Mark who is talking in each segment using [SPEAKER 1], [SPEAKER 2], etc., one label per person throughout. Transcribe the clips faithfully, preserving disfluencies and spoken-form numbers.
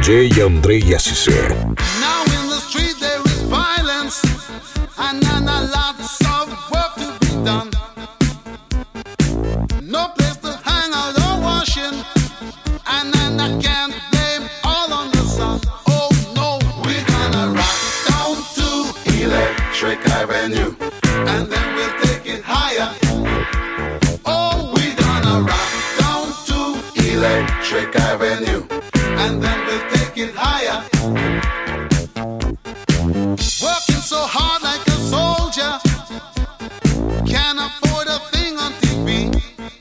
[SPEAKER 1] диджей Андрей Асисе.
[SPEAKER 2] Now in the street there is violence and, and a lots of work to be done. No place to hang out or washing, and then I can't blame all on the sun. Oh no, we're gonna rock down to Electric Avenue, and then we'll take it higher. Oh, we're gonna rock down to Electric Avenue, and then we'll take it higher. Working so hard like a soldier, can't afford a thing on T V.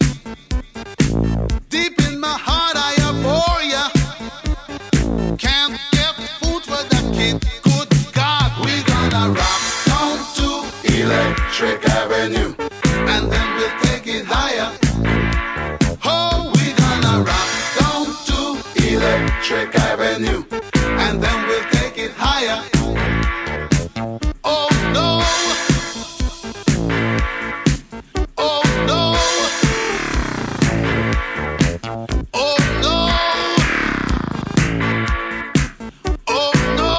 [SPEAKER 2] Deep in my heart I abhor ya, can't get food for the kid. Good God, we gonna rock down to Electric Avenue, and then we'll take it higher. Oh, we gonna rock down to Electric Avenue, and then we'll take it higher. Oh no, oh no, oh no, oh no,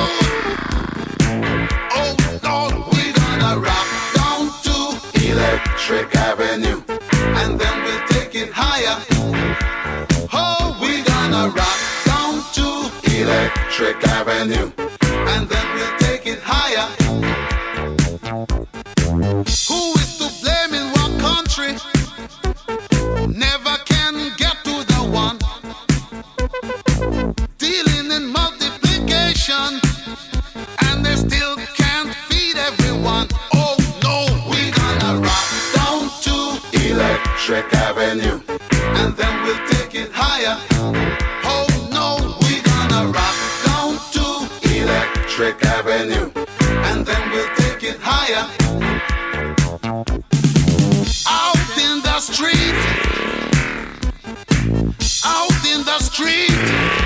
[SPEAKER 2] oh no, we gonna rock down to Electric Avenue, and then we'll take it higher. Oh, we gonna rock down to Electric Avenue, and then we'll take it higher. Who is to blame in what country? Never can get to the one. Dealing in multiplication, and they still can't feed everyone. Oh no, we gonna rock down to Electric Avenue, and then we'll take it higher. Oh no, we gonna rock down to Electric Avenue, and then we'll take it higher. Out in the street, out in the street,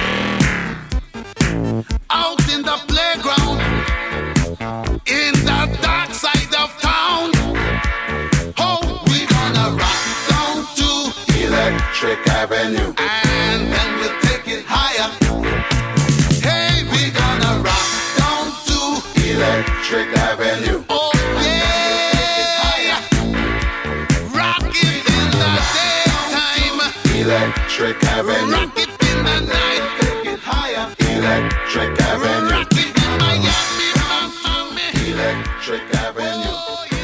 [SPEAKER 2] out in the playground, in the dark side of town. Oh, we gonna rock down to Electric Avenue, and then we'll take it higher. Hey, we gonna rock down to Electric Avenue. Oh yeah, rock it in the daytime, Electric Avenue. Rock it in the night, take it higher, Electric Avenue. Rock it in Miami, Miami, Electric Avenue. Oh, yeah.